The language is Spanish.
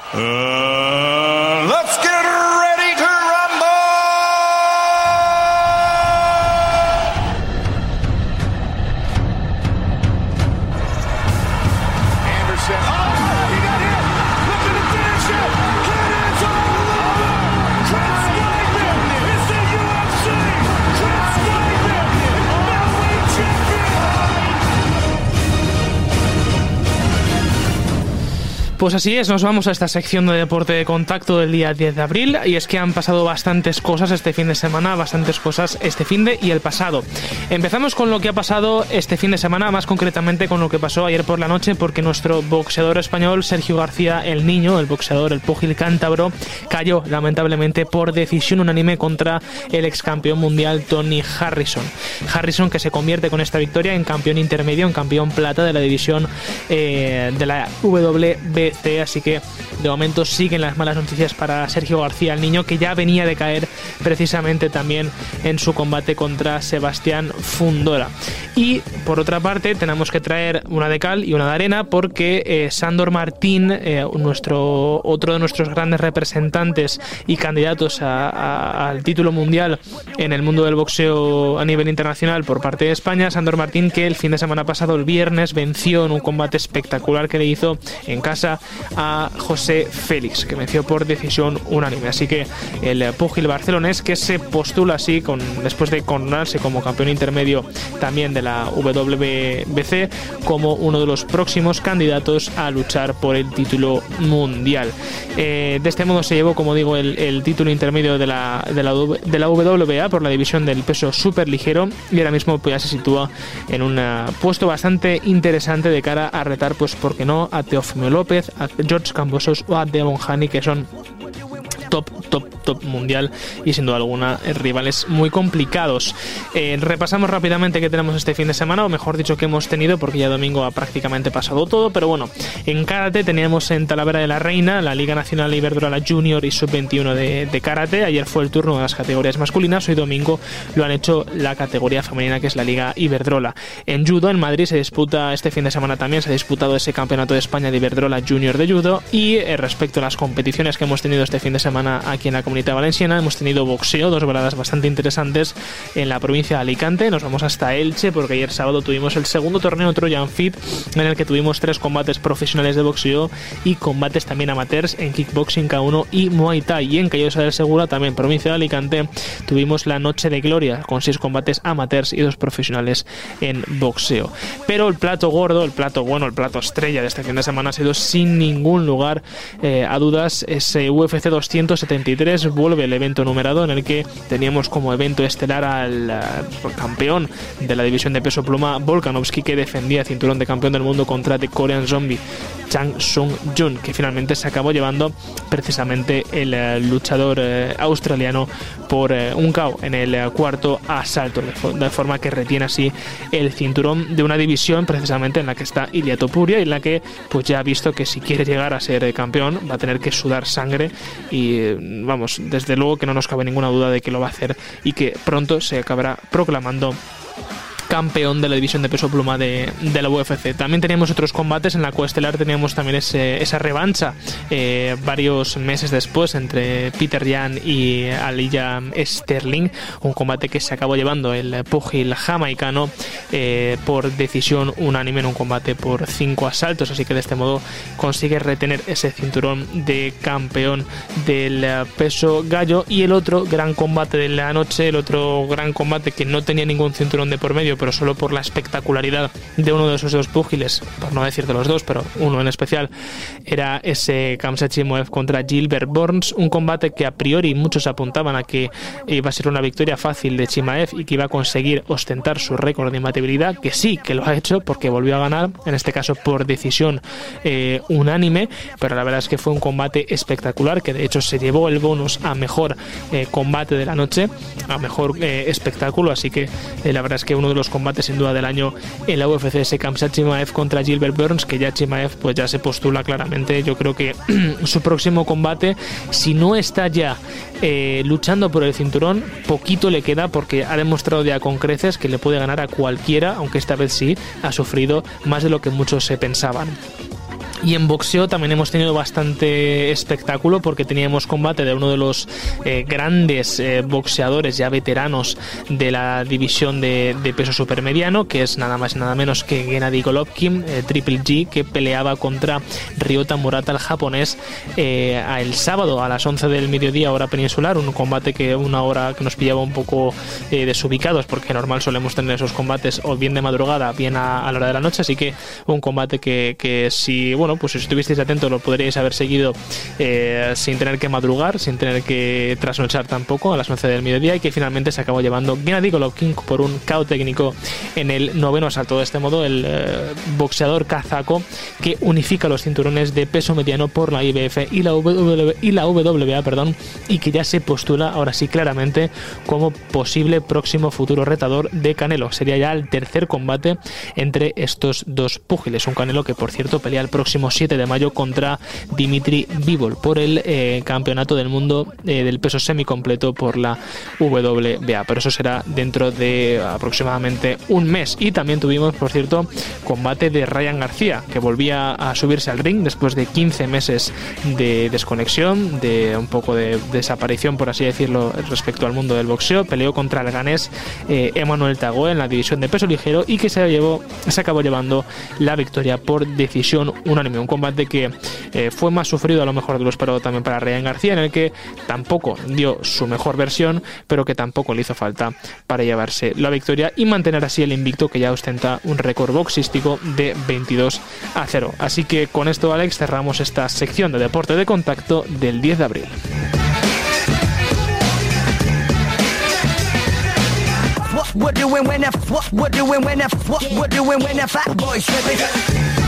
Let's get ready to rumble! Anderson. Oh, he got hit! Look at the finish it! It is all over! Chris Weidman is the UFC! Chris Weidman is middleweight champion! Pues así es, nos vamos a esta sección de deporte de contacto del día 10 de abril y es que han pasado bastantes cosas este fin de semana, bastantes cosas este fin de y el pasado. Empezamos con lo que ha pasado este fin de semana, más concretamente con lo que pasó ayer por la noche, porque nuestro boxeador español Sergio García, el niño, el boxeador, el púgil cántabro, cayó lamentablemente por decisión unánime contra el ex campeón mundial Tony Harrison. Harrison, que se convierte con esta victoria en campeón intermedio, en campeón plata de la división de la WBC. Así que de momento siguen las malas noticias para Sergio García, el niño, que ya venía de caer precisamente también en su combate contra Sebastián Fundora. Y por otra parte tenemos que traer una de cal y una de arena, porque Sandor Martín, otro de nuestros grandes representantes y candidatos al título mundial en el mundo del boxeo a nivel internacional por parte de España, Sandor Martín, que el fin de semana pasado, el viernes, venció en un combate espectacular que le hizo en casa a José Félix, que venció por decisión unánime. Así que el púgil barcelonés, que se postula así después de coronarse como campeón intermedio también de la WBC, como uno de los próximos candidatos a luchar por el título mundial. De este modo se llevó, como digo, el título intermedio de la WBA por la división del peso superligero, y ahora mismo pues ya se sitúa en un puesto bastante interesante de cara a retar, pues por qué no, a Teófimo López, a George Kambosos o a Devon Haney, que son top mundial y sin duda alguna rivales muy complicados. Repasamos rápidamente qué tenemos este fin de semana, o mejor dicho, que hemos tenido, porque ya domingo ha prácticamente pasado todo. Pero bueno, en karate teníamos en Talavera de la Reina la Liga Nacional Iberdrola Junior y Sub-21 de karate. Ayer fue el turno de las categorías masculinas, hoy domingo lo han hecho la categoría femenina, que es la Liga Iberdrola. En judo, en Madrid se disputa este fin de semana también, se ha disputado ese campeonato de España de Iberdrola Junior de judo. Y respecto a las competiciones que hemos tenido este fin de semana aquí en la Comunidad Valenciana, hemos tenido boxeo, dos veladas bastante interesantes en la provincia de Alicante. Nos vamos hasta Elche, porque ayer sábado tuvimos el segundo torneo Trojan Fit, en el que tuvimos 3 combates profesionales de boxeo y combates también amateurs en kickboxing, K1 y Muay Thai. Y en Callosa del Segura, también provincia de Alicante, tuvimos la Noche de Gloria con 6 combates amateurs y 2 profesionales en boxeo. Pero el plato gordo, el plato bueno, el plato estrella de este fin de semana ha sido sin ningún lugar a dudas ese UFC 273. Vuelve el evento numerado, en el que teníamos como evento estelar al campeón de la división de peso pluma Volkanovski, que defendía cinturón de campeón del mundo contra The Korean Zombie Chang Sung-jun, que finalmente se acabó llevando precisamente el luchador australiano por un KO en el cuarto asalto, de forma que retiene así el cinturón de una división precisamente en la que está Ilia Topuria, y en la que pues ya ha visto que si quiere llegar a ser campeón va a tener que sudar sangre, y vamos, desde luego que no nos cabe ninguna duda de que lo va a hacer y que pronto se acabará proclamando campeón de la división de peso pluma de la UFC. También teníamos otros combates. En la coestelar teníamos también esa revancha varios meses después entre Peter Yan y Aljamain Sterling, un combate que se acabó llevando el púgil jamaicano por decisión unánime en un combate por 5 asaltos, así que de este modo consigue retener ese cinturón de campeón del peso gallo. Y el otro gran combate de la noche, el otro gran combate que no tenía ningún cinturón de por medio, pero solo por la espectacularidad de uno de esos dos púgiles, por no decir de los dos, pero uno en especial, era ese Khamzat Chimaev contra Gilbert Burns, un combate que a priori muchos apuntaban a que iba a ser una victoria fácil de Chimaev y que iba a conseguir ostentar su récord de imbatibilidad, que sí, que lo ha hecho porque volvió a ganar, en este caso por decisión unánime, pero la verdad es que fue un combate espectacular, que de hecho se llevó el bonus a mejor combate de la noche, a mejor espectáculo, así que la verdad es que uno de los combates sin duda del año en la UFC, ese Khamzat Chimaev contra Gilbert Burns, que ya Chimaev pues ya se postula claramente. Yo creo que su próximo combate, si no está ya luchando por el cinturón, poquito le queda, porque ha demostrado ya con creces que le puede ganar a cualquiera, aunque esta vez sí ha sufrido más de lo que muchos se pensaban. Y en boxeo también hemos tenido bastante espectáculo, porque teníamos combate de uno de los grandes boxeadores ya veteranos de la división de peso supermediano, que es nada más y nada menos que Gennady Golovkin, Triple G, que peleaba contra Ryota Murata, el japonés, el sábado a las 11 del mediodía, hora peninsular. Un combate que una hora que nos pillaba un poco desubicados, porque normal solemos tener esos combates o bien de madrugada, bien a la hora de la noche. Así que un combate que si pues si estuvisteis atentos lo podríais haber seguido sin tener que madrugar, sin tener que trasnochar tampoco, a las 11 del mediodía, y que finalmente se acabó llevando Gennady Golovkin por un KO técnico en el 9º asalto. De este modo, el boxeador kazaco, que unifica los cinturones de peso mediano por la IBF y la WBA, y que ya se postula ahora sí claramente como posible próximo futuro retador de Canelo. Sería ya el tercer combate entre estos dos púgiles. Un Canelo que, por cierto, pelea el próximo 7 de mayo contra Dimitri Bivol por el campeonato del mundo del peso semicompleto por la WBA, pero eso será dentro de aproximadamente un mes. Y también tuvimos, por cierto, combate de Ryan García, que volvía a subirse al ring después de 15 meses de desconexión, de un poco de desaparición, por así decirlo, respecto al mundo del boxeo. Peleó contra el ganés Emmanuel Tagoe en la división de peso ligero, y que se acabó llevando la victoria por decisión unánime. Un combate que fue más sufrido a lo mejor de lo esperado también para Ryan García, en el que tampoco dio su mejor versión, pero que tampoco le hizo falta para llevarse la victoria y mantener así el invicto, que ya ostenta un récord boxístico de 22-0. Así que con esto, Alex, cerramos esta sección de deporte de contacto del 10 de abril. What doing when the fat boys